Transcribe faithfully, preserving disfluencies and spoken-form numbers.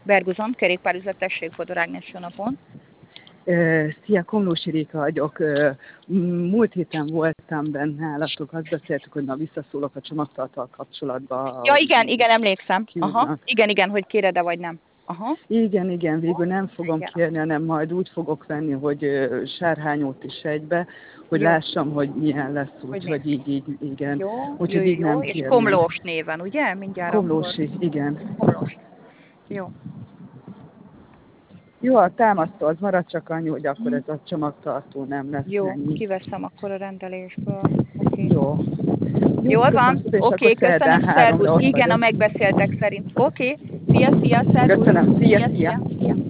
Berguzon, kerékpárüzlet, tessék, Fodor Ágnes, jó napon. Szia, Komlósi Réka vagyok. Múlt héten voltam benne nálatok, azt beszéltük, hogy ma visszaszólok a csomagtartal kapcsolatban. Ja, igen, igen, emlékszem. Kiúznak. Aha. Igen, igen, hogy kéred-e vagy nem. Aha. Igen, igen, végül nem fogom igen. kérni, hanem majd úgy fogok venni, hogy sárhányót is egybe, hogy jó. lássam, hogy milyen lesz, úgyhogy így, így, igen. Jó, úgyhogy jó, így jó. nem És kérném. Komlós néven, ugye? Mindjárt Komlósi, akkor. igen. Komlós. Jó. Jó, a támasztó az marad, csak annyi, hogy akkor ez a csomagtartó nem lesz Jó, ennyi. kiveszem akkor a rendelésből. Okay. Jó. Jól van? Oké, okay, köszönöm, szervusz. Igen, a megbeszéltek szerint. Oké, okay. Szia, szia, szervusz. Köszönöm, szia, szia. szia. szia.